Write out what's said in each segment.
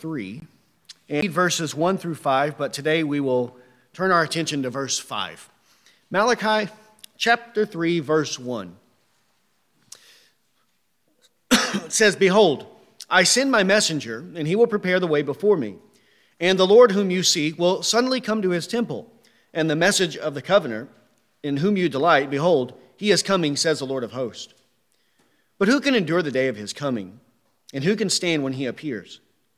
3 and read verses 1 through 5, but today we will turn our attention to verse 5. Malachi chapter 3, verse 1. It says, "Behold, I send my messenger, and he will prepare the way before me. And the Lord whom you seek will suddenly come to his temple. And the message of the covenant, in whom you delight, behold, he is coming, says the Lord of hosts. But who can endure the day of his coming? And who can stand when he appears?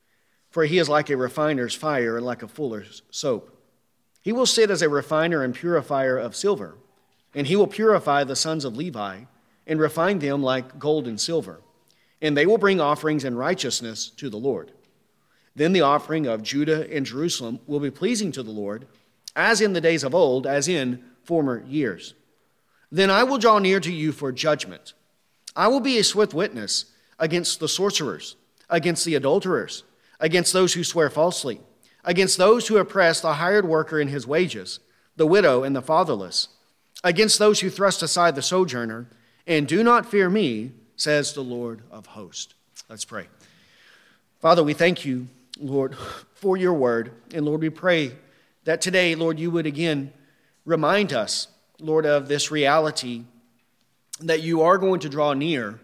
For he is like a refiner's fire and like a fuller's soap. He will sit as a refiner and purifier of silver, and he will purify the sons of Levi and refine them like gold and silver. And they will bring offerings in righteousness to the Lord. Then the offering of Judah and Jerusalem will be pleasing to the Lord, as in the days of old, as in former years. Then I will draw near to you for judgment. I will be a swift witness against the sorcerers, against the adulterers, against those who swear falsely, against those who oppress the hired worker in his wages, the widow and the fatherless, against those who thrust aside the sojourner, and do not fear me, says the Lord of hosts." Let's pray. Father, we thank you, Lord, for your word. And Lord, we pray that today, Lord, you would again remind us, Lord, of this reality that you are going to draw near.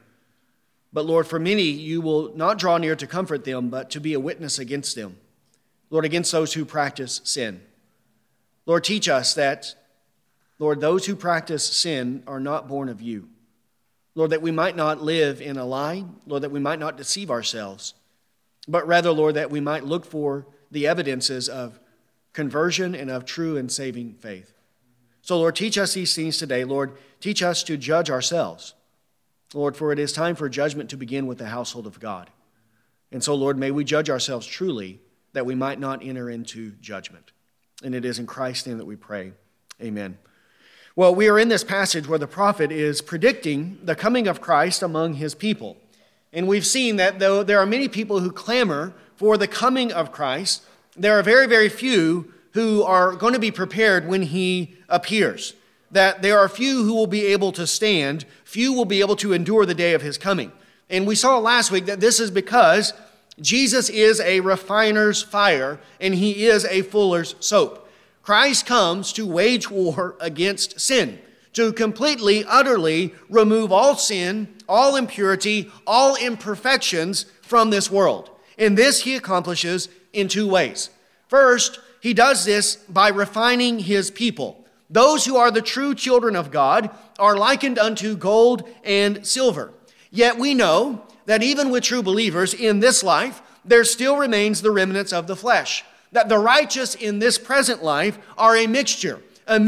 But Lord, for many, you will not draw near to comfort them, but to be a witness against them. Lord, against those who practice sin. Lord, teach us that, Lord, those who practice sin are not born of you. Lord, that we might not live in a lie. Lord, that we might not deceive ourselves. But rather, Lord, that we might look for the evidences of conversion and of true and saving faith. So, Lord, teach us these things today. Lord, teach us to judge ourselves. Lord, for it is time for judgment to begin with the household of God. And so, Lord, may we judge ourselves truly, that we might not enter into judgment. And it is in Christ's name that we pray. Amen. Well, we are in this passage where the prophet is predicting the coming of Christ among his people. And we've seen that though there are many people who clamor for the coming of Christ, there are very, very few who are going to be prepared when he appears. That there are few who will be able to stand, few will be able to endure the day of his coming. And we saw last week that this is because Jesus is a refiner's fire and he is a fuller's soap. Christ comes to wage war against sin, to completely, utterly remove all sin, all impurity, all imperfections from this world. And this he accomplishes in two ways. First, he does this by refining his people. Those who are the true children of God are likened unto gold and silver. Yet we know that even with true believers in this life, there still remains the remnants of the flesh. That the righteous in this present life are a mixture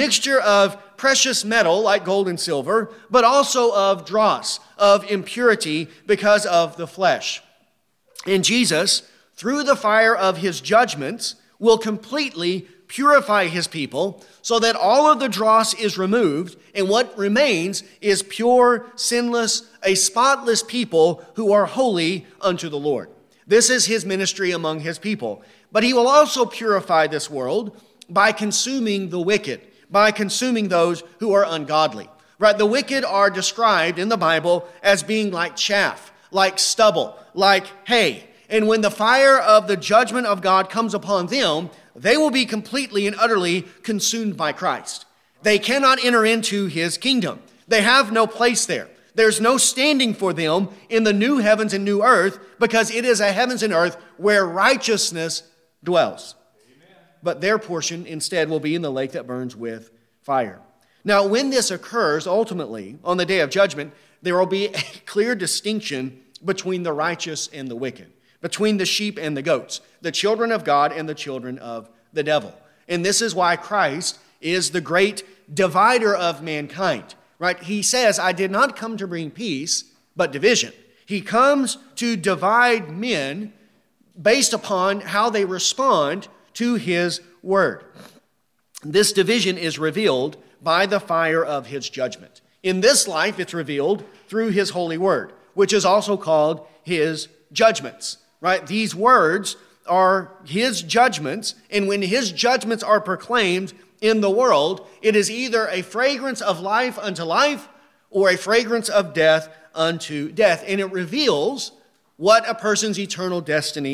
of precious metal like gold and silver, but also of dross, of impurity because of the flesh. And Jesus, through the fire of his judgments, will completely purify his people so that all of the dross is removed and what remains is pure, sinless, a spotless people who are holy unto the Lord. This is his ministry among his people. But he will also purify this world by consuming the wicked, by consuming those who are ungodly. Right? The wicked are described in the Bible as being like chaff, like stubble, like hay. And when the fire of the judgment of God comes upon them, they will be completely and utterly consumed by Christ. They cannot enter into his kingdom. They have no place there. There's no standing for them in the new heavens and new earth because it is a heavens and earth where righteousness dwells. Amen. But their portion instead will be in the lake that burns with fire. Now, when this occurs, ultimately, on the day of judgment, there will be a clear distinction between the righteous and the wicked, between the sheep and the goats, the children of God and the children of the devil. And this is why Christ is the great divider of mankind. Right? He says, I did not come to bring peace, but division. He comes to divide men based upon how they respond to his word. This division is revealed by the fire of his judgment. In this life, it's revealed through his holy word, which is also called his judgments. Right? These words are his judgments, and when his judgments are proclaimed in the world, it is either a fragrance of life unto life or a fragrance of death unto death. And it reveals what a person's eternal destiny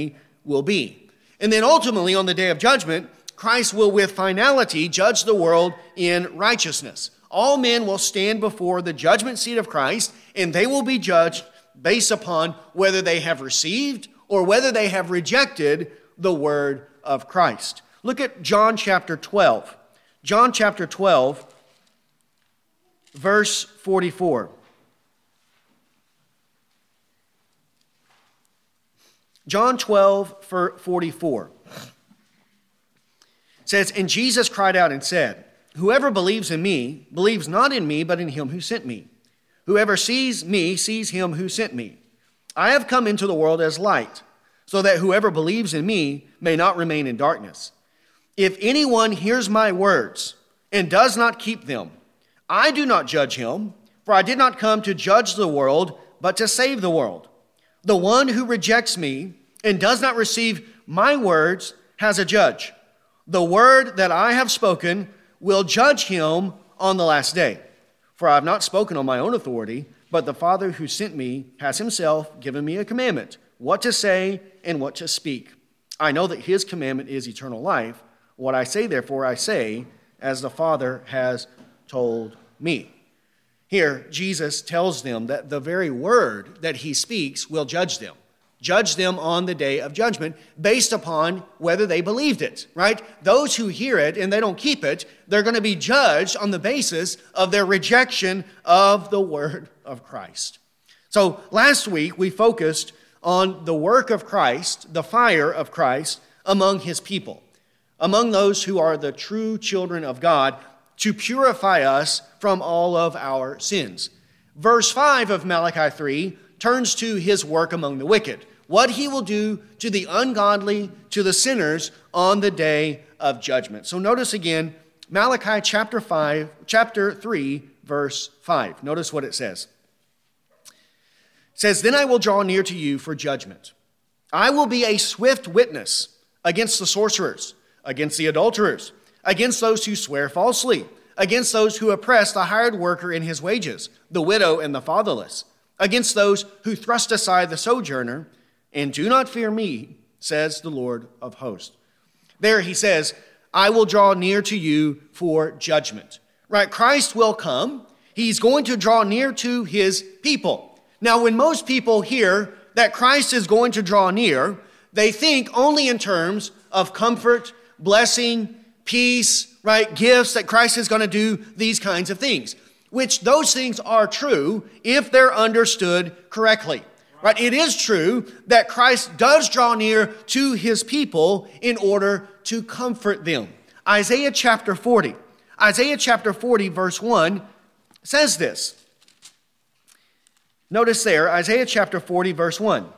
will be. And then ultimately on the day of judgment, Christ will with finality judge the world in righteousness. All men will stand before the judgment seat of Christ, and they will be judged based upon whether they have received or whether they have rejected the word of Christ. Look at John chapter 12. John chapter 12, verse 44. John 12, 44. It says, "And Jesus cried out and said, 'Whoever believes in me, believes not in me, but in him who sent me. Whoever sees me, sees him who sent me. I have come into the world as light, so that whoever believes in me may not remain in darkness. If anyone hears my words and does not keep them, I do not judge him, for I did not come to judge the world, but to save the world. The one who rejects me and does not receive my words has a judge. The word that I have spoken will judge him on the last day. For I have not spoken on my own authority, but the Father who sent me has himself given me a commandment, what to say and what to speak. I know that his commandment is eternal life. What I say, therefore, I say, as the Father has told me.'" Here, Jesus tells them that the very word that he speaks will judge them on the day of judgment based upon whether they believed it, right? Those who hear it and they don't keep it, they're going to be judged on the basis of their rejection of the word of Christ. So last week we focused on the work of Christ, the fire of Christ among his people, among those who are the true children of God, to purify us from all of our sins. Verse 5 of Malachi 3 turns to his work among the wicked, what he will do to the ungodly, to the sinners on the day of judgment. So notice again, Malachi chapter 3, verse 5. Notice what it says. It says, "Then I will draw near to you for judgment. I will be a swift witness against the sorcerers, against the adulterers, against those who swear falsely, against those who oppress the hired worker in his wages, the widow and the fatherless, against those who thrust aside the sojourner, and do not fear me, says the Lord of hosts." There he says, I will draw near to you for judgment. Right? Christ will come. He's going to draw near to his people. Now, when most people hear that Christ is going to draw near, they think only in terms of comfort, blessing, peace, right? Gifts, that Christ is going to do these kinds of things, which those things are true if they're understood correctly. Right? It is true that Christ does draw near to his people in order to comfort them. Isaiah chapter 40 verse 1 says this. Notice there, Isaiah chapter 40 verse 1.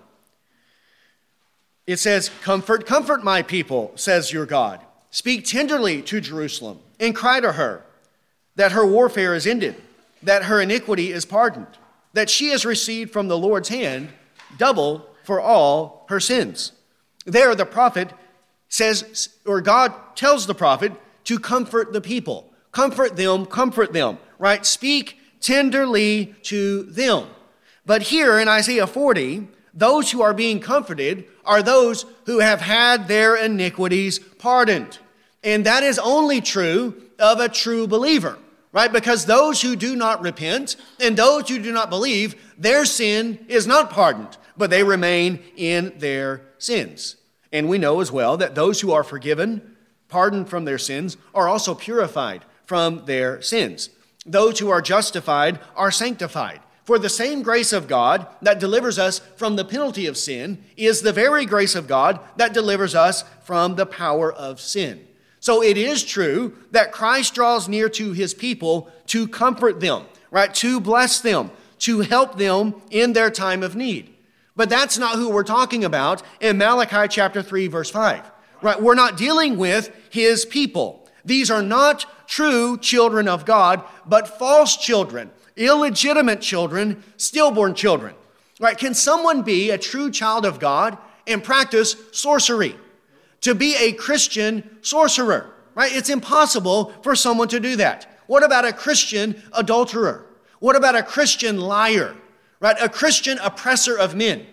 It says, "Comfort, comfort my people, says your God. Speak tenderly to Jerusalem and cry to her that her warfare is ended, that her iniquity is pardoned, that she has received from the Lord's hand double for all her sins." There the prophet says, or God tells the prophet to comfort the people. Comfort them, right? Speak tenderly to them. But here in Isaiah 40, those who are being comforted are those who have had their iniquities pardoned. And that is only true of a true believer, right? Because those who do not repent and those who do not believe, their sin is not pardoned, but they remain in their sins. And we know as well that those who are forgiven, pardoned from their sins, are also purified from their sins. Those who are justified are sanctified. For the same grace of God that delivers us from the penalty of sin is the very grace of God that delivers us from the power of sin. So it is true that Christ draws near to his people to comfort them, right? To bless them, to help them in their time of need. But that's not who we're talking about in Malachi chapter 3, verse 5, right? We're not dealing with his people. These are not true children of God, but false children, illegitimate children, stillborn children, right? Can someone be a true child of God and practice sorcery? To be a Christian sorcerer, right? It's impossible for someone to do that. What about a Christian adulterer? What about a Christian liar, right? A Christian oppressor of men,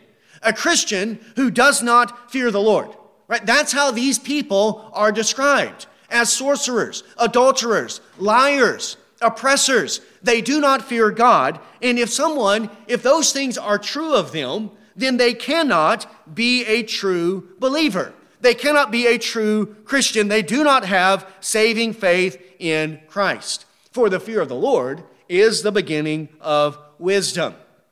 a Christian who does not fear the Lord. Right? That's how these people are described, as sorcerers, adulterers, liars, oppressors. They do not fear God. And if those things are true of them, then they cannot be a true believer. They cannot be a true Christian. They do not have saving faith in Christ. For the fear of the Lord is the beginning of wisdom.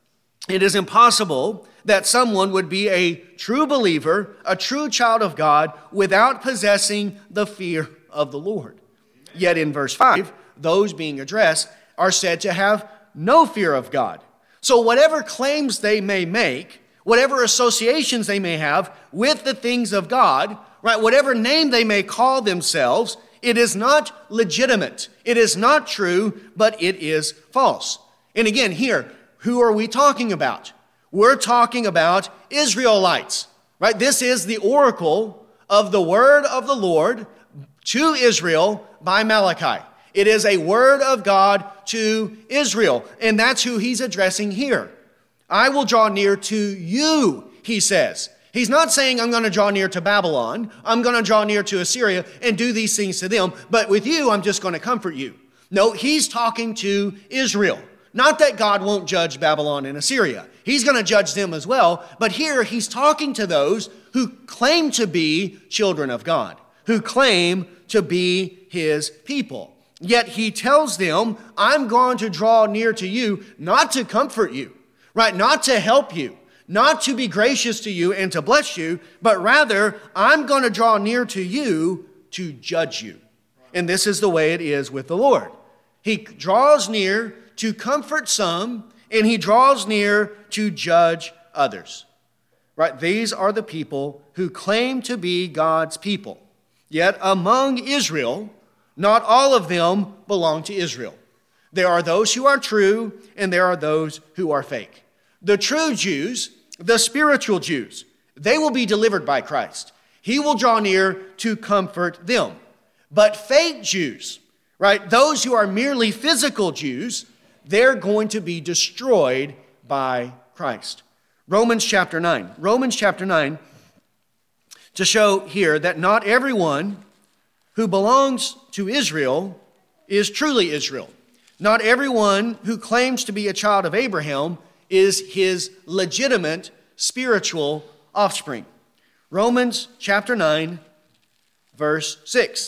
It is impossible that someone would be a true believer, a true child of God, without possessing the fear of the Lord. Yet in verse 5, those being addressed are said to have no fear of God. So whatever claims they may make, whatever associations they may have with the things of God, right, whatever name they may call themselves, it is not legitimate. It is not true, but it is false. And again, here, who are we talking about? We're talking about Israelites, right? This is the oracle of the word of the Lord to Israel by Malachi. It is a word of God to Israel, and that's who he's addressing here. I will draw near to you, he says. He's not saying I'm going to draw near to Babylon, I'm going to draw near to Assyria and do these things to them, but with you, I'm just going to comfort you. No, he's talking to Israel. Not that God won't judge Babylon and Assyria. He's going to judge them as well, but here he's talking to those who claim to be children of God, who claim to be his people. Yet he tells them, I'm going to draw near to you, not to comfort you, right? Not to help you, not to be gracious to you and to bless you, but rather I'm going to draw near to you to judge you. And this is the way it is with the Lord. He draws near to comfort some, and he draws near to judge others. Right? These are the people who claim to be God's people. Yet among Israel, not all of them belong to Israel. There are those who are true, and there are those who are fake. The true Jews, the spiritual Jews, they will be delivered by Christ. He will draw near to comfort them. But fake Jews, right, those who are merely physical Jews, they're going to be destroyed by Christ. Romans chapter 9, to show here that not everyone who belongs to Israel is truly Israel. Not everyone who claims to be a child of Abraham is his legitimate spiritual offspring. Romans chapter 9, verse 6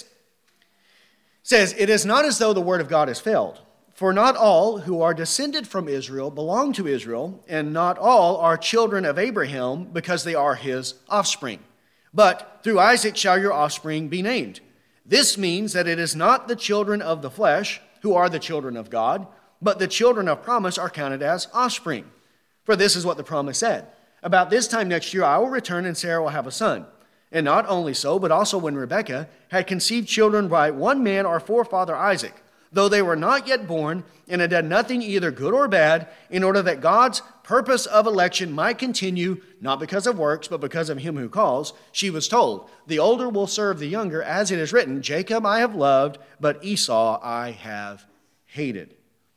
says, "It is not as though the word of God has failed. For not all who are descended from Israel belong to Israel, and not all are children of Abraham because they are his offspring. But through Isaac shall your offspring be named. This means that it is not the children of the flesh who are the children of God, but the children of promise are counted as offspring. For this is what the promise said. About this time next year I will return, and Sarah will have a son. And not only so, but also when Rebekah had conceived children by one man, our forefather Isaac, though they were not yet born, and had done nothing either good or bad, in order that God's purpose of election might continue, not because of works, but because of him who calls, she was told, the older will serve the younger, as it is written, Jacob I have loved, but Esau I have hated."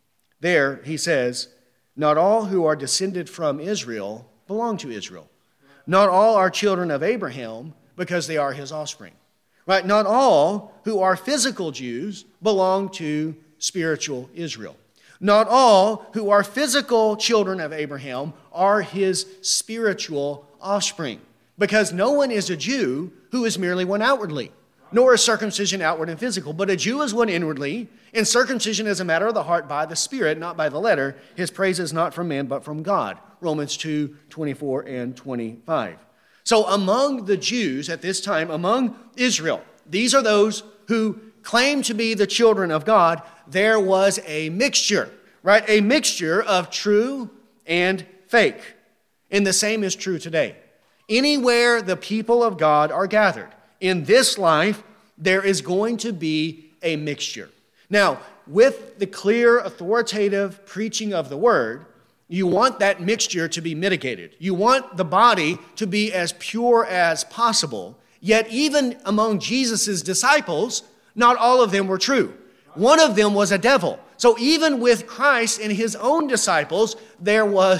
There, he says, not all who are descended from Israel belong to Israel. Not all are children of Abraham because they are his offspring. Right? Not all who are physical Jews belong to spiritual Israel. Not all who are physical children of Abraham are his spiritual offspring, because no one is a Jew who is merely one outwardly, nor is circumcision outward and physical, but a Jew is one inwardly, and circumcision is a matter of the heart by the Spirit, not by the letter. His praise is not from man, but from God. Romans 2:24 and 25. So among the Jews at this time, among Israel, these are those who claim to be the children of God. There was a mixture, right? A mixture of true and fake. And the same is true today. Anywhere the people of God are gathered, in this life, there is going to be a mixture. Now, with the clear, authoritative preaching of the word, you want that mixture to be mitigated. You want the body to be as pure as possible. Yet even among Jesus' disciples, not all of them were true. One of them was a devil. So even with Christ and his own disciples, there was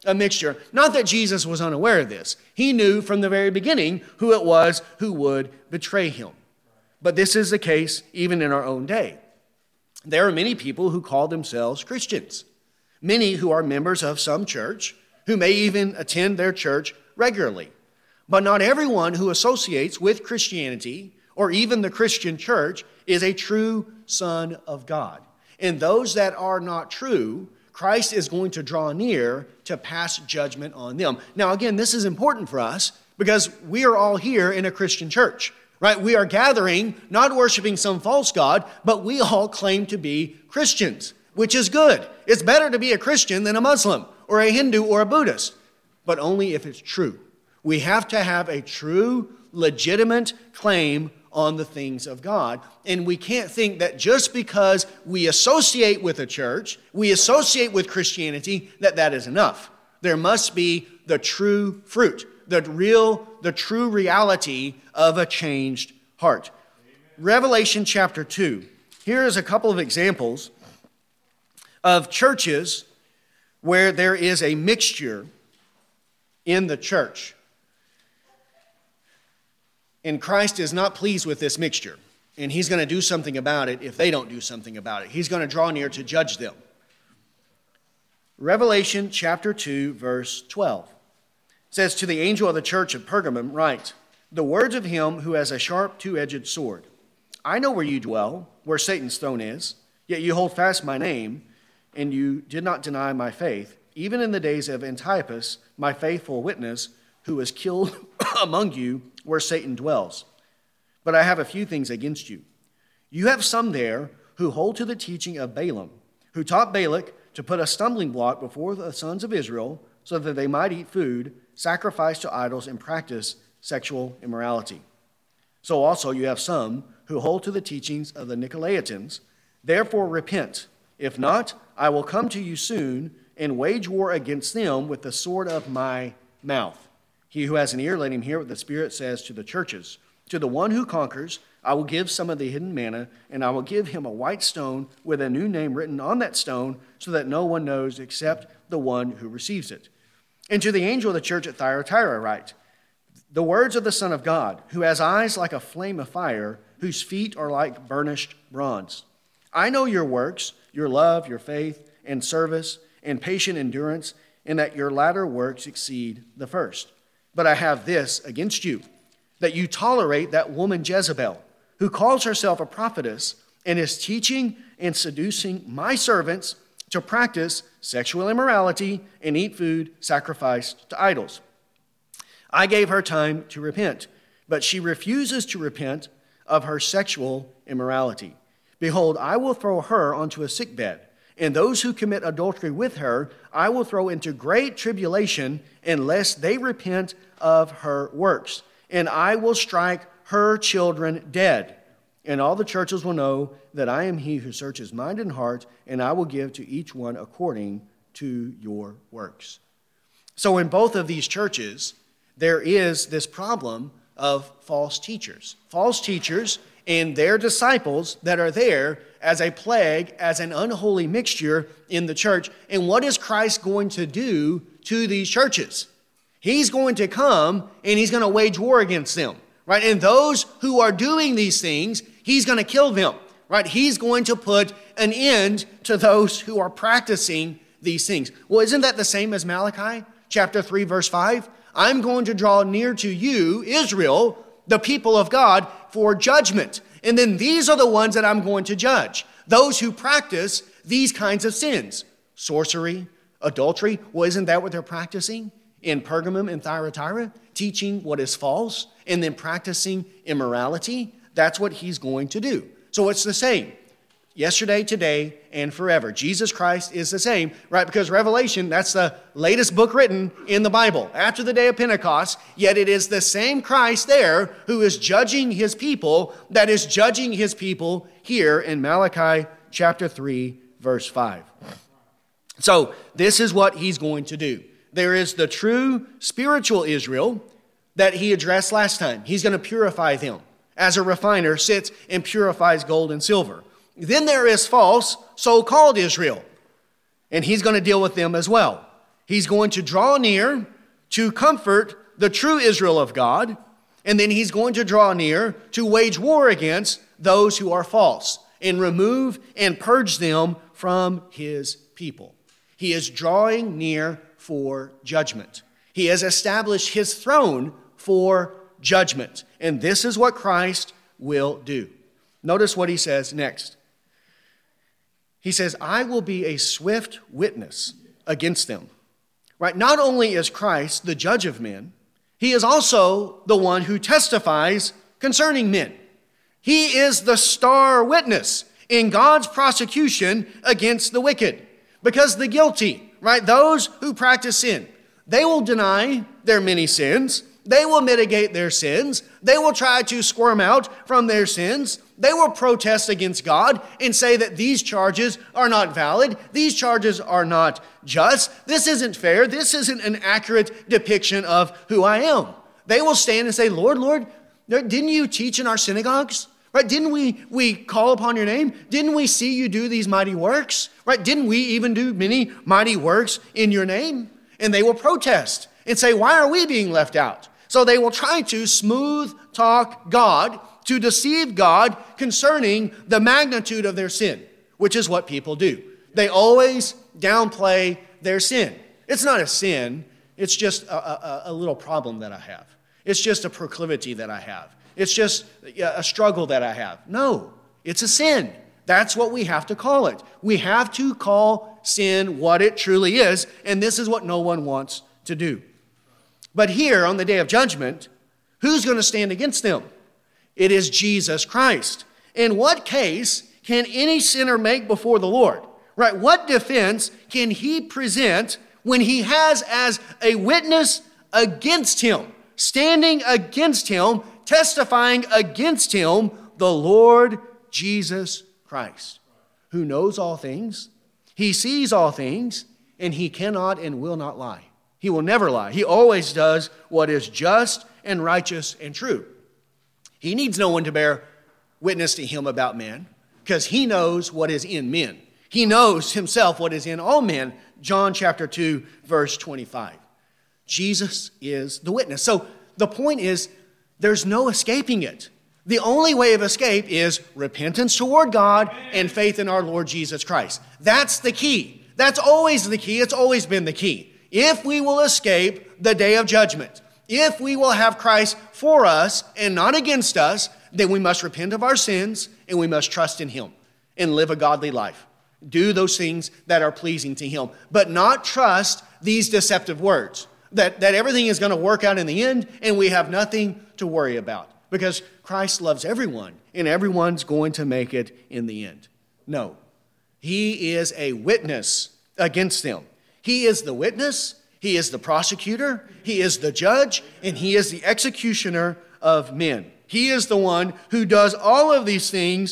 a mixture. Not that Jesus was unaware of this. He knew from the very beginning who it was who would betray him. But this is the case even in our own day. There are many people who call themselves Christians. Many who are members of some church, who may even attend their church regularly. But not everyone who associates with Christianity or even the Christian church is a true son of God. And those that are not true, Christ is going to draw near to pass judgment on them. Now, again, this is important for us because we are all here in a Christian church, right? We are gathering, not worshiping some false god, but we all claim to be Christians, which is good. It's better to be a Christian than a Muslim or a Hindu or a Buddhist, but only if it's true. We have to have a true, legitimate claim on the things of God. And we can't think that just because we associate with a church, we associate with Christianity, that is enough. There must be the true fruit, the true reality of a changed heart. Amen. Revelation chapter 2. Here is a couple of examples of churches where there is a mixture in the church. And Christ is not pleased with this mixture. And he's going to do something about it if they don't do something about it. He's going to draw near to judge them. Revelation chapter 2, verse 12. Says, to the angel of the church of Pergamum, write, the words of him who has a sharp two-edged sword. I know where you dwell, where Satan's throne is, yet you hold fast my name, and you did not deny my faith, even in the days of Antiochus, my faithful witness, who was killed among you where Satan dwells. But I have a few things against you. You have some there who hold to the teaching of Balaam, who taught Balak to put a stumbling block before the sons of Israel so that they might eat food, sacrifice to idols, and practice sexual immorality. So also you have some who hold to the teachings of the Nicolaitans. Therefore repent. If not, I will come to you soon and wage war against them with the sword of my mouth. He who has an ear, let him hear what the Spirit says to the churches. To the one who conquers, I will give some of the hidden manna, and I will give him a white stone with a new name written on that stone, so that no one knows except the one who receives it. And to the angel of the church at Thyatira write, the words of the Son of God, who has eyes like a flame of fire, whose feet are like burnished bronze. I know your works, your love, your faith, and service, and patient endurance, and that your latter works exceed the first. But I have this against you, that you tolerate that woman Jezebel, who calls herself a prophetess and is teaching and seducing my servants to practice sexual immorality and eat food sacrificed to idols. I gave her time to repent, but she refuses to repent of her sexual immorality. Behold, I will throw her onto a sickbed, and those who commit adultery with her I will throw into great tribulation unless they repent of her works. And I will strike her children dead. And all the churches will know that I am he who searches mind and heart, and I will give to each one according to your works. So in both of these churches, there is this problem of false teachers. False teachers and their disciples that are there as a plague, as an unholy mixture in the church. And what is Christ going to do to these churches? He's going to come and he's going to wage war against them, right? And those who are doing these things, he's going to kill them, right? He's going to put an end to those who are practicing these things. Well, isn't that the same as Malachi chapter 3, verse 5? I'm going to draw near to you, Israel, the people of God, for judgment. And then these are the ones that I'm going to judge. Those who practice these kinds of sins. Sorcery, adultery. Well, isn't that what they're practicing in Pergamum and Thyatira? Teaching what is false and then practicing immorality. That's what he's going to do. So it's the same. Yesterday, today, and forever. Jesus Christ is the same, right? Because Revelation, that's the latest book written in the Bible after the day of Pentecost, yet it is the same Christ there who is judging his people that is judging his people here in Malachi chapter 3, verse 5. So this is what he's going to do. There is the true spiritual Israel that he addressed last time. He's going to purify them as a refiner sits and purifies gold and silver. Then there is false, so-called Israel, and he's going to deal with them as well. He's going to draw near to comfort the true Israel of God, and then he's going to draw near to wage war against those who are false and remove and purge them from his people. He is drawing near for judgment. He has established his throne for judgment. And this is what Christ will do. Notice what he says next. He says, I will be a swift witness against them. Right? Not only is Christ the judge of men, he is also the one who testifies concerning men. He is the star witness in God's prosecution against the wicked. Because the guilty, right, those who practice sin, they will deny their many sins. They will mitigate their sins. They will try to squirm out from their sins. They will protest against God and say that these charges are not valid. These charges are not just. This isn't fair. This isn't an accurate depiction of who I am. They will stand and say, Lord, Lord, didn't you teach in our synagogues? Right? Didn't we call upon your name? Didn't we see you do these mighty works? Right? Didn't we even do many mighty works in your name? And they will protest and say, why are we being left out? So they will try to smooth talk God, to deceive God concerning the magnitude of their sin, which is what people do. They always downplay their sin. It's not a sin. It's just a little problem that I have. It's just a proclivity that I have. It's just a struggle that I have. No, it's a sin. That's what we have to call it. We have to call sin what it truly is, and this is what no one wants to do. But here on the day of judgment, who's going to stand against them? It is Jesus Christ. In what case can any sinner make before the Lord? Right? What defense can he present when he has as a witness against him, standing against him, testifying against him, the Lord Jesus Christ, who knows all things, he sees all things, and he cannot and will not lie. He will never lie. He always does what is just and righteous and true. He needs no one to bear witness to him about men, because he knows what is in men. He knows himself what is in all men. John chapter 2, verse 25. Jesus is the witness. So the point is, there's no escaping it. The only way of escape is repentance toward God and faith in our Lord Jesus Christ. That's the key. That's always the key. It's always been the key. If we will escape the day of judgment, if we will have Christ for us and not against us, then we must repent of our sins and we must trust in him and live a godly life. Do those things that are pleasing to him, but not trust these deceptive words that everything is going to work out in the end and we have nothing to worry about because Christ loves everyone and everyone's going to make it in the end. No, he is a witness against them. He is the witness, he is the prosecutor, he is the judge, and he is the executioner of men. He is the one who does all of these things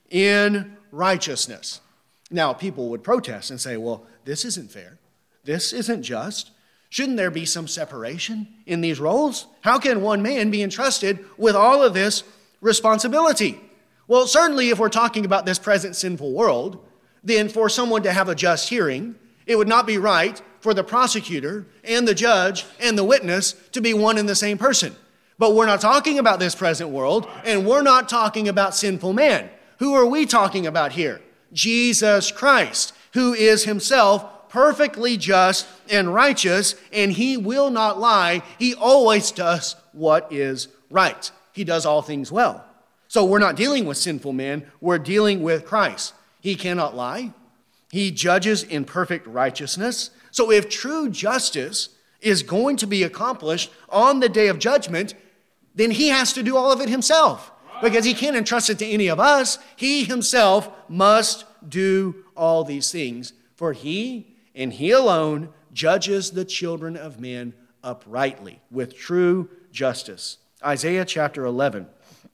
in righteousness. Now, people would protest and say, well, this isn't fair. This isn't just. Shouldn't there be some separation in these roles? How can one man be entrusted with all of this responsibility? Well, certainly if we're talking about this present sinful world, then for someone to have a just hearing, it would not be right for the prosecutor and the judge and the witness to be one and the same person. But we're not talking about this present world, and we're not talking about sinful man. Who are we talking about here? Jesus Christ, who is himself perfectly just and righteous, and he will not lie. He always does what is right. He does all things well. So we're not dealing with sinful men. We're dealing with Christ. He cannot lie. He judges in perfect righteousness. So if true justice is going to be accomplished on the day of judgment, then he has to do all of it himself because he can't entrust it to any of us. He himself must do all these things, for he and he alone judges the children of men uprightly with true justice. Isaiah chapter 11.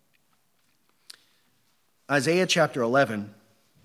Isaiah chapter 11.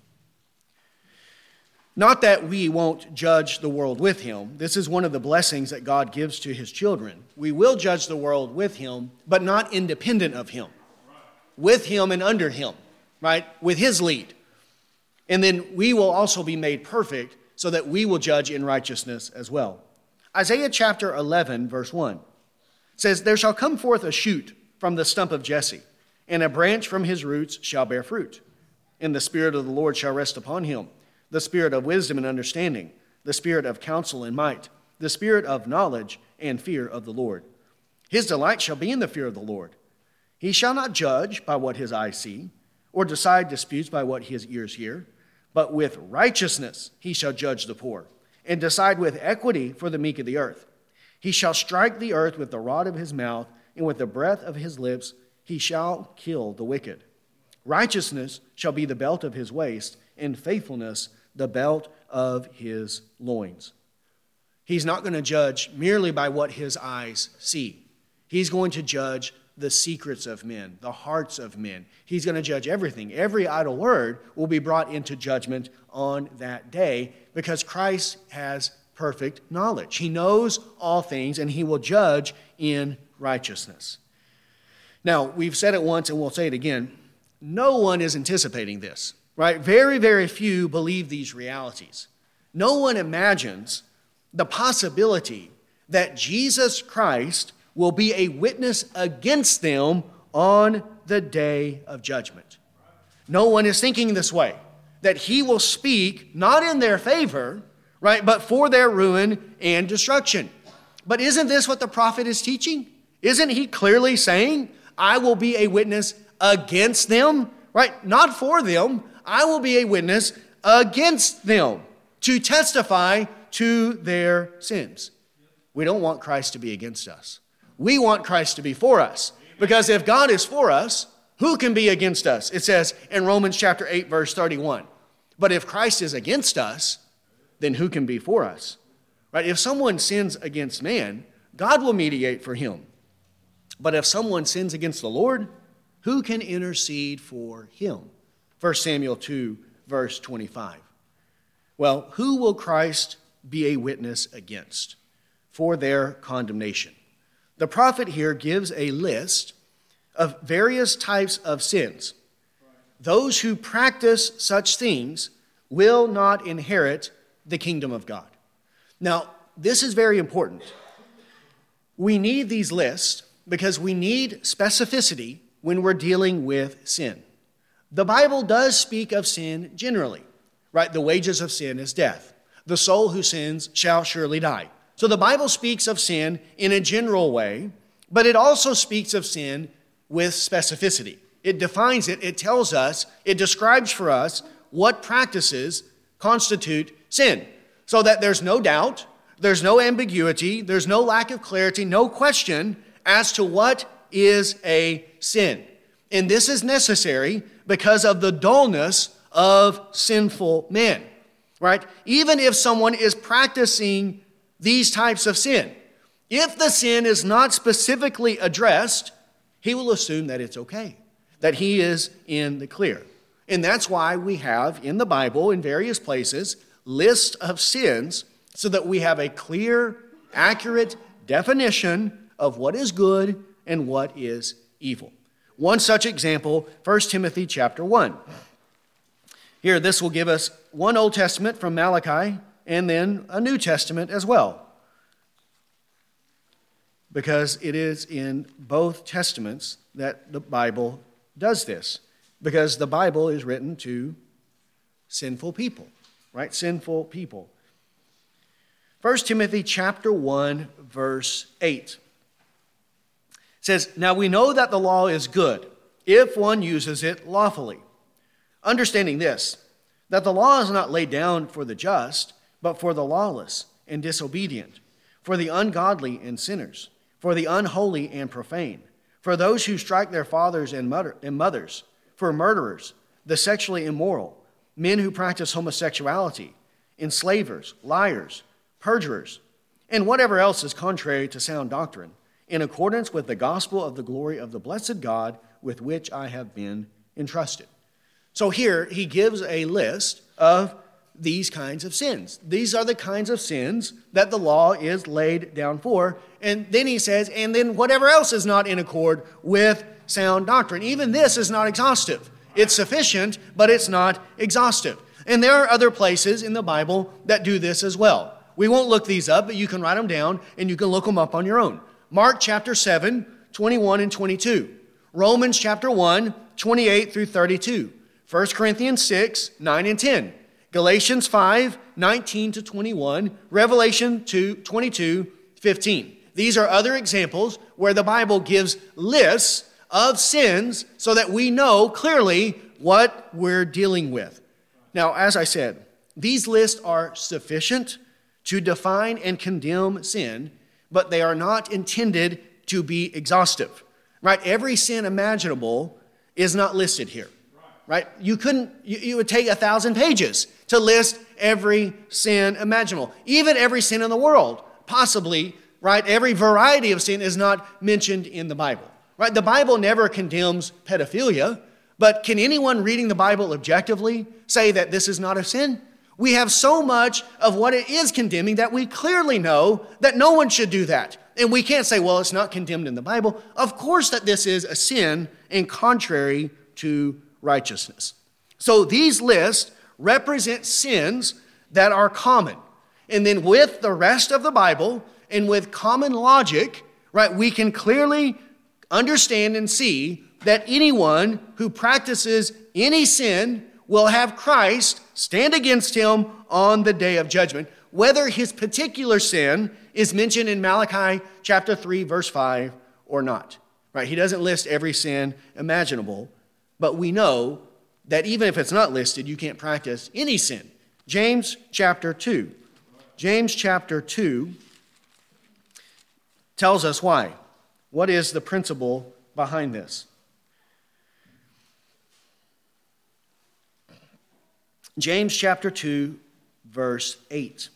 Not that we won't judge the world with him. This is one of the blessings that God gives to his children. We will judge the world with him, but not independent of him. With him and under him, right? With his lead. And then we will also be made perfect so that we will judge in righteousness as well. Isaiah chapter 11, verse 1 says, "There shall come forth a shoot from the stump of Jesse, and a branch from his roots shall bear fruit. And the Spirit of the Lord shall rest upon him, the Spirit of wisdom and understanding, the Spirit of counsel and might, the Spirit of knowledge and fear of the Lord. His delight shall be in the fear of the Lord. He shall not judge by what his eyes see, or decide disputes by what his ears hear, but with righteousness he shall judge the poor, and decide with equity for the meek of the earth. He shall strike the earth with the rod of his mouth, and with the breath of his lips he shall kill the wicked. Righteousness shall be the belt of his waist, and faithfulness the belt of his loins." He's not going to judge merely by what his eyes see. He's going to judge the secrets of men, the hearts of men. He's going to judge everything. Every idle word will be brought into judgment on that day because Christ has perfect knowledge. He knows all things, and he will judge in righteousness. Now, we've said it once and we'll say it again. No one is anticipating this, right? Very, very few believe these realities. No one imagines the possibility that Jesus Christ will be a witness against them on the day of judgment. No one is thinking this way, that he will speak not in their favor, right, but for their ruin and destruction. But isn't this what the prophet is teaching? Isn't he clearly saying, I will be a witness against them, right? Not for them. I will be a witness against them to testify to their sins. We don't want Christ to be against us. We want Christ to be for us. Because if God is for us, who can be against us? It says in Romans chapter 8, verse 31. But if Christ is against us, then who can be for us? Right? If someone sins against man, God will mediate for him. But if someone sins against the Lord, who can intercede for him? 1 Samuel 2, verse 25. Well, who will Christ be a witness against for their condemnation? The prophet here gives a list of various types of sins. Those who practice such things will not inherit the kingdom of God. Now, this is very important. We need these lists because we need specificity when we're dealing with sin. The Bible does speak of sin generally, right? The wages of sin is death. The soul who sins shall surely die. So the Bible speaks of sin in a general way, but it also speaks of sin with specificity. It defines it, it tells us, it describes for us what practices constitute sin, so that there's no doubt, there's no ambiguity, there's no lack of clarity, no question as to what is a sin. And this is necessary because of the dullness of sinful men, right? Even if someone is practicing these types of sin, if the sin is not specifically addressed, he will assume that it's okay, that he is in the clear. And that's why we have in the Bible, in various places, lists of sins so that we have a clear, accurate definition of what is good and what is evil. One such example, 1 Timothy chapter 1. Here, this will give us one Old Testament from Malachi and then a New Testament as well, because it is in both testaments that the Bible does this, because the Bible is written to sinful people, right? Sinful people. 1 Timothy chapter 1, verse 8 says, "Now we know that the law is good if one uses it lawfully, understanding this, that the law is not laid down for the just, but for the lawless and disobedient, for the ungodly and sinners, for the unholy and profane, for those who strike their fathers and mothers, for murderers, the sexually immoral, men who practice homosexuality, enslavers, liars, perjurers, and whatever else is contrary to sound doctrine, in accordance with the gospel of the glory of the blessed God with which I have been entrusted." So here he gives a list of these kinds of sins. These are the kinds of sins that the law is laid down for. And then he says, and then whatever else is not in accord with sound doctrine. Even this is not exhaustive. It's sufficient, but it's not exhaustive. And there are other places in the Bible that do this as well. We won't look these up, but you can write them down and you can look them up on your own. Mark chapter 7, 21 and 22. Romans chapter 1, 28 through 32. 1 Corinthians 6, 9 and 10. Galatians 5, 19 to 21. Revelation 2, 22, 15. These are other examples where the Bible gives lists of sins so that we know clearly what we're dealing with. Now, as I said, these lists are sufficient to define and condemn sin, but they are not intended to be exhaustive. Right? Every sin imaginable is not listed here. Right? You would take 1,000 pages to list every sin imaginable. Even every sin in the world, possibly, right? Every variety of sin is not mentioned in the Bible. Right? The Bible never condemns pedophilia, but can anyone reading the Bible objectively say that this is not a sin? We have so much of what it is condemning that we clearly know that no one should do that. And we can't say, well, it's not condemned in the Bible. Of course that this is a sin and contrary to righteousness. So these lists represent sins that are common. And then with the rest of the Bible and with common logic, right, we can clearly understand and see that anyone who practices any sin will have Christ stand against him on the day of judgment, whether his particular sin is mentioned in Malachi chapter 3, verse 5 or not. Right? He doesn't list every sin imaginable, but we know that even if it's not listed, you can't practice any sin. James chapter 2. James chapter 2 tells us why. What is the principle behind this? James chapter 2, verse 8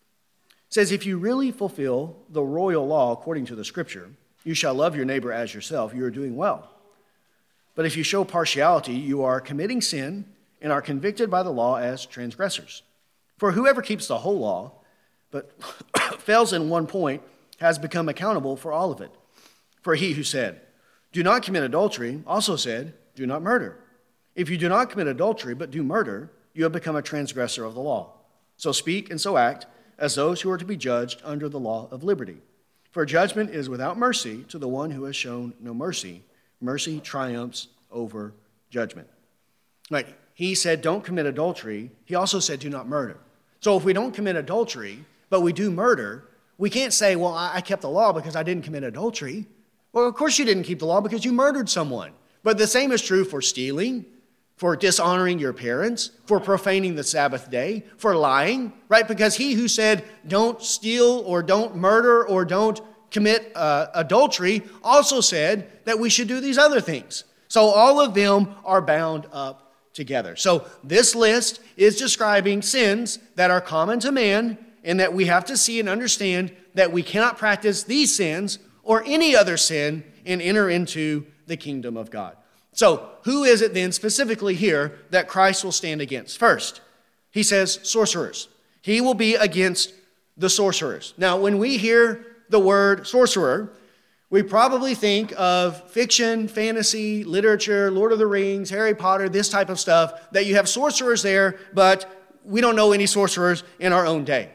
says, if you really fulfill the royal law according to the Scripture, you shall love your neighbor as yourself, you are doing well. But if you show partiality, you are committing sin and are convicted by the law as transgressors. For whoever keeps the whole law, but fails in one point, has become accountable for all of it. For he who said, do not commit adultery, also said, do not murder. If you do not commit adultery, but do murder, you have become a transgressor of the law. So speak and so act as those who are to be judged under the law of liberty. For judgment is without mercy to the one who has shown no mercy. Mercy triumphs over judgment. Right? He said, don't commit adultery. He also said, do not murder. So if we don't commit adultery, but we do murder, we can't say, well, I kept the law because I didn't commit adultery. Well, of course you didn't keep the law because you murdered someone. But the same is true for stealing, for dishonoring your parents, for profaning the Sabbath day, for lying, right? Because he who said, don't steal or don't murder or don't commit adultery also said that we should do these other things. So all of them are bound up together. So this list is describing sins that are common to man and that we have to see and understand that we cannot practice these sins or any other sin and enter into the kingdom of God. So who is it then specifically here that Christ will stand against? First, he says sorcerers. He will be against the sorcerers. Now, when we hear the word sorcerer, we probably think of fiction, fantasy, literature, Lord of the Rings, Harry Potter, this type of stuff, that you have sorcerers there, but we don't know any sorcerers in our own day.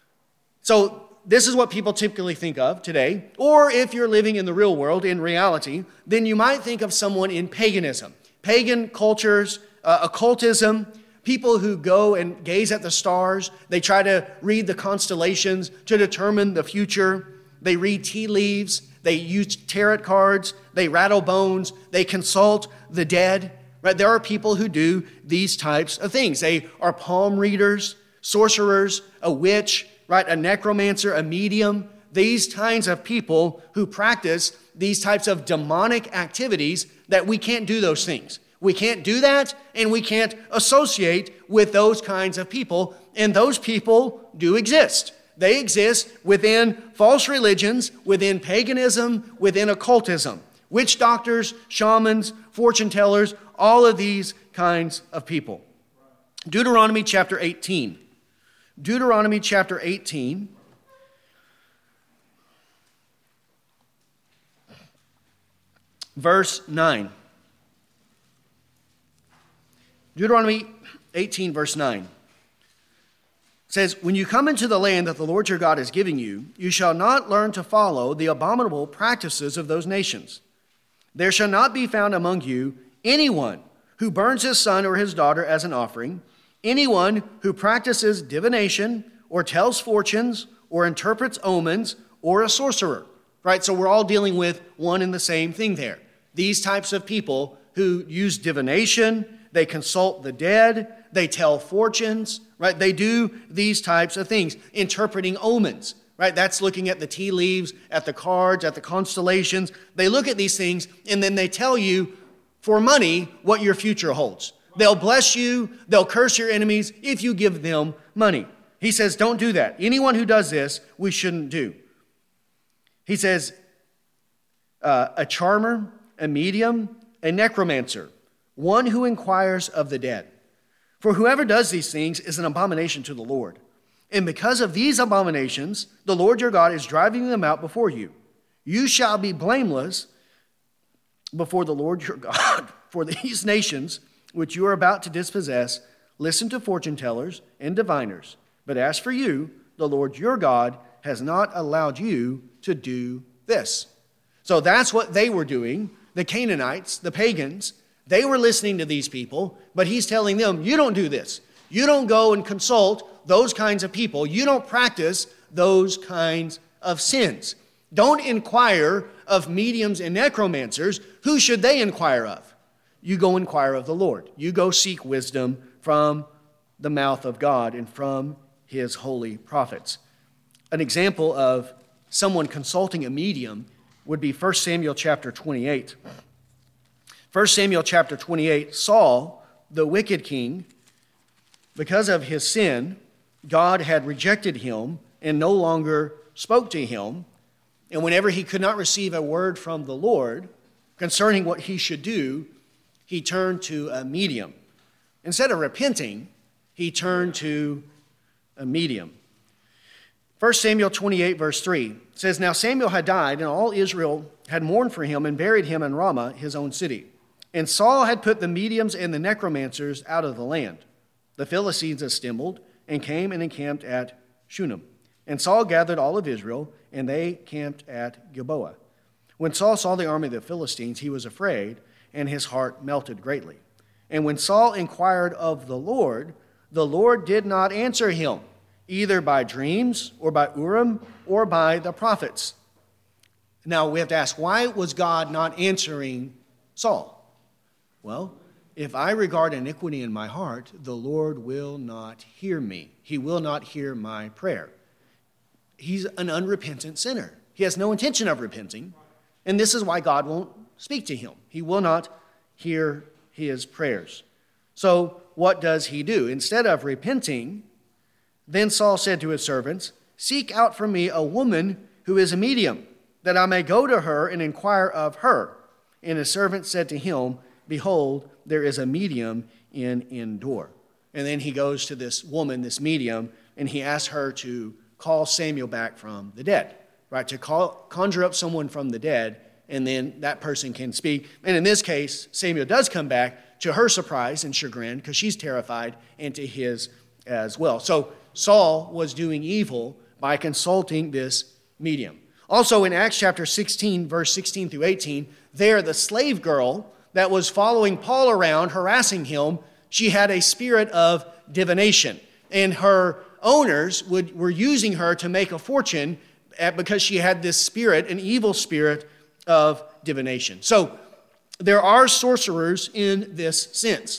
So this is what people typically think of today. Or if you're living in the real world, in reality, then you might think of someone in paganism. Pagan cultures, occultism, people who go and gaze at the stars. They try to read the constellations to determine the future. They read tea leaves. They use tarot cards. They rattle bones. They consult the dead. Right? There are people who do these types of things. They are palm readers, sorcerers, a witch, right? A necromancer, a medium. These kinds of people who practice these types of demonic activities, that we can't do those things. We can't do that, and we can't associate with those kinds of people, and those people do exist. They exist within false religions, within paganism, within occultism. Witch doctors, shamans, fortune tellers, all of these kinds of people. Deuteronomy chapter 18. Deuteronomy chapter 18. Verse 9. Deuteronomy 18, verse 9. It says, when you come into the land that the Lord your God is giving you, you shall not learn to follow the abominable practices of those nations. There shall not be found among you anyone who burns his son or his daughter as an offering, anyone who practices divination or tells fortunes or interprets omens or a sorcerer. Right? So we're all dealing with one and the same thing there. These types of people who use divination, they consult the dead, they tell fortunes, right? They do these types of things, interpreting omens, right? That's looking at the tea leaves, at the cards, at the constellations. They look at these things and then they tell you for money what your future holds. They'll bless you, they'll curse your enemies if you give them money. He says, don't do that. Anyone who does this, we shouldn't do. He says, a charmer, a medium, a necromancer, one who inquires of the dead. For whoever does these things is an abomination to the Lord. And because of these abominations, the Lord your God is driving them out before you. You shall be blameless before the Lord your God. For these nations which you are about to dispossess, listen to fortune tellers and diviners. But as for you, the Lord your God has not allowed you to do this. So that's what they were doing. The Canaanites, the pagans, they were listening to these people, but he's telling them, you don't do this. You don't go and consult those kinds of people. You don't practice those kinds of sins. Don't inquire of mediums and necromancers. Who should they inquire of? You go inquire of the Lord. You go seek wisdom from the mouth of God and from his holy prophets. An example of someone consulting a medium would be 1 Samuel chapter 28. 1 Samuel chapter 28, Saul, the wicked king, because of his sin, God had rejected him and no longer spoke to him. And whenever he could not receive a word from the Lord concerning what he should do, he turned to a medium. Instead of repenting, he turned to a medium. 1 Samuel 28, verse 3 says, Now Samuel had died, and all Israel had mourned for him and buried him in Ramah, his own city. And Saul had put the mediums and the necromancers out of the land. The Philistines assembled and came and encamped at Shunem. And Saul gathered all of Israel, and they camped at Gilboa. When Saul saw the army of the Philistines, he was afraid, and his heart melted greatly. And when Saul inquired of the Lord did not answer him, either by dreams or by Urim or by the prophets. Now we have to ask, why was God not answering Saul? Well, if I regard iniquity in my heart, the Lord will not hear me. He will not hear my prayer. He's an unrepentant sinner. He has no intention of repenting, and this is why God won't speak to him. He will not hear his prayers. So what does he do? Instead of repenting, then Saul said to his servants, Seek out for me a woman who is a medium, that I may go to her and inquire of her. And his servant said to him, Behold, there is a medium in Endor. And then he goes to this woman, this medium, and he asks her to call Samuel back from the dead, right? To conjure up someone from the dead, and then that person can speak. And in this case, Samuel does come back, to her surprise and chagrin, because she's terrified, and to his as well. So Saul was doing evil by consulting this medium. Also in Acts chapter 16, verse 16 through 18, there the slave girl that was following Paul around, harassing him, she had a spirit of divination. And her owners were using her to make a fortune because she had this spirit, an evil spirit of divination. So there are sorcerers in this sense.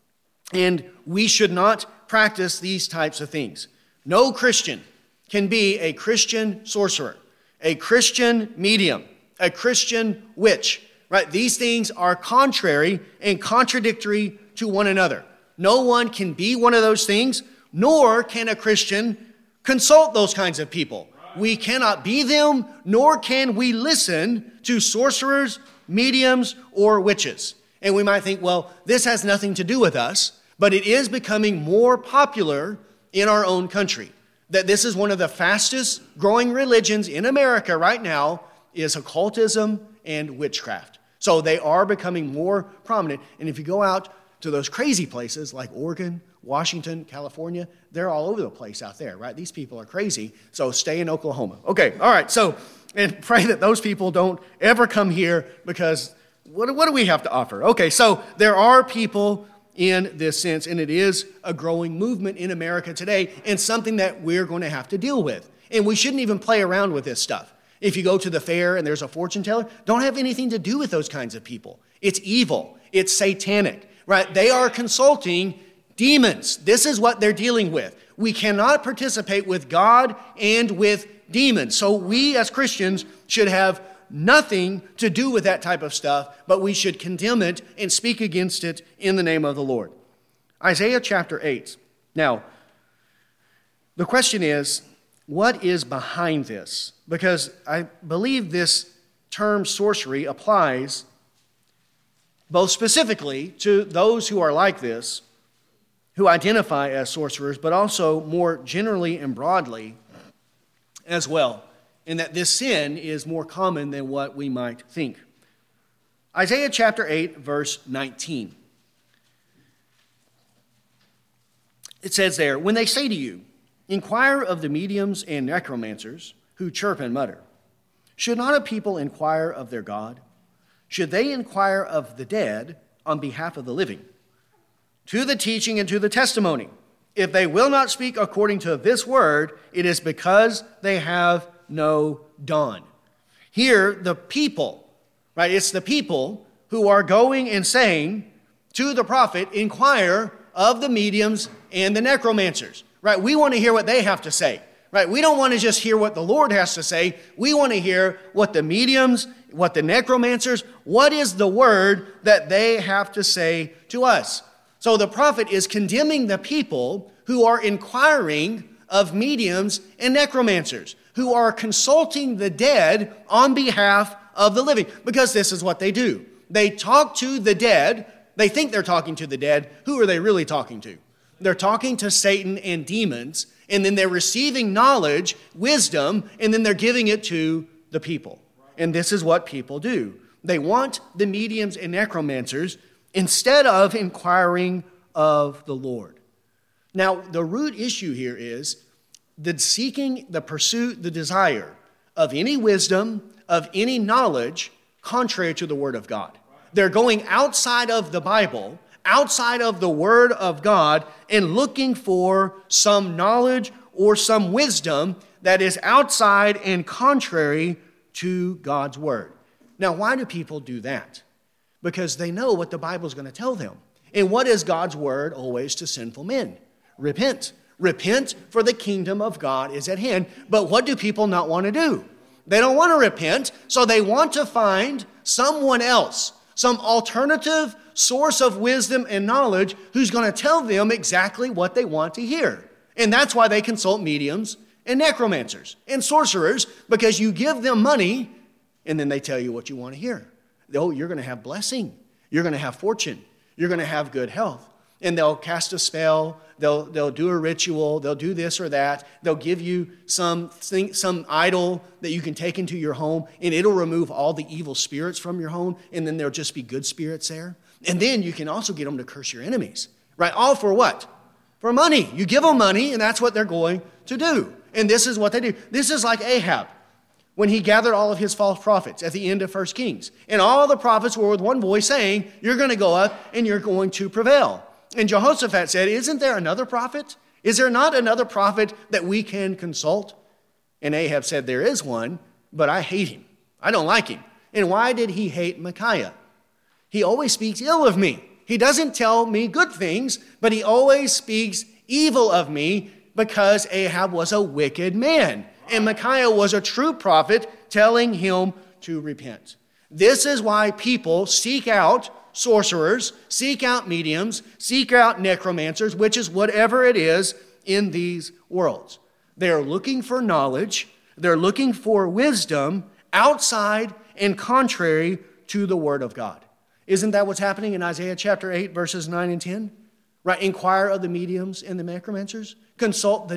And we should not practice these types of things. No Christian can be a Christian sorcerer, a Christian medium, a Christian witch. Right? These things are contrary and contradictory to one another. No one can be one of those things, nor can a Christian consult those kinds of people. We cannot be them, nor can we listen to sorcerers, mediums, or witches. And we might think, well, this has nothing to do with us, but it is becoming more popular in our own country. That this is one of the fastest growing religions in America right now is occultism and witchcraft. So they are becoming more prominent. And if you go out to those crazy places like Oregon, Washington, California. They're all over the place out there, right? These people are crazy, so stay in Oklahoma. Okay, all right, so, and pray that those people don't ever come here, because what do we have to offer? Okay, so there are people in this sense, and it is a growing movement in America today, and something that we're going to have to deal with. And we shouldn't even play around with this stuff. If you go to the fair and there's a fortune teller, don't have anything to do with those kinds of people. It's evil. It's satanic, right? They are consulting demons. This is what they're dealing with. We cannot participate with God and with demons. So we as Christians should have nothing to do with that type of stuff, but we should condemn it and speak against it in the name of the Lord. Isaiah chapter 8. Now, the question is, what is behind this? Because I believe this term sorcery applies both specifically to those who are like this, who identify as sorcerers, but also more generally and broadly as well, in that this sin is more common than what we might think. Isaiah chapter 8, verse 19. It says there, "When they say to you, 'Inquire of the mediums and necromancers who chirp and mutter,' should not a people inquire of their God? Should they inquire of the dead on behalf of the living? To the teaching and to the testimony. If they will not speak according to this word, it is because they have no dawn." Here, the people, right? It's the people who are going and saying to the prophet, "Inquire of the mediums and the necromancers." Right? We want to hear what they have to say. Right? We don't want to just hear what the Lord has to say. We want to hear what the mediums, what the necromancers, what is the word that they have to say to us. So the prophet is condemning the people who are inquiring of mediums and necromancers, who are consulting the dead on behalf of the living, because this is what they do. They talk to the dead. They think they're talking to the dead. Who are they really talking to? They're talking to Satan and demons, and then they're receiving knowledge, wisdom, and then they're giving it to the people. And this is what people do. They want the mediums and necromancers instead of inquiring of the Lord. Now, the root issue here is the seeking, the pursuit, the desire of any wisdom, of any knowledge, contrary to the Word of God. They're going outside of the Bible, outside of the Word of God, and looking for some knowledge or some wisdom that is outside and contrary to God's Word. Now, why do people do that? Because they know what the Bible is going to tell them. And what is God's Word always to sinful men? Repent. Repent, for the kingdom of God is at hand. But what do people not want to do? They don't want to repent, so they want to find someone else, some alternative source of wisdom and knowledge who's going to tell them exactly what they want to hear. And that's why they consult mediums and necromancers and sorcerers, because you give them money and then they tell you what you want to hear. Oh, you're going to have blessing. You're going to have fortune. You're going to have good health. And they'll cast a spell. They'll do a ritual. They'll do this or that. They'll give you some idol that you can take into your home, and it'll remove all the evil spirits from your home, and then there'll just be good spirits there. And then you can also get them to curse your enemies, right? All for what? For money. You give them money, and that's what they're going to do. And this is what they do. This is like Ahab, when he gathered all of his false prophets at the end of 1 Kings. And all the prophets were with one voice saying, "You're going to go up and you're going to prevail." And Jehoshaphat said, "Isn't there another prophet? Is there not another prophet that we can consult?" And Ahab said, "There is one, but I hate him. I don't like him." And why did he hate Micaiah? He always speaks ill of me. He doesn't tell me good things, but he always speaks evil of me, because Ahab was a wicked man. And Micaiah was a true prophet telling him to repent. This is why people seek out sorcerers, seek out mediums, seek out necromancers, which is whatever it is in these worlds. They're looking for knowledge. They're looking for wisdom outside and contrary to the Word of God. Isn't that what's happening in Isaiah chapter 8, verses 9 and 10? Right? Inquire of the mediums and the necromancers. Consult the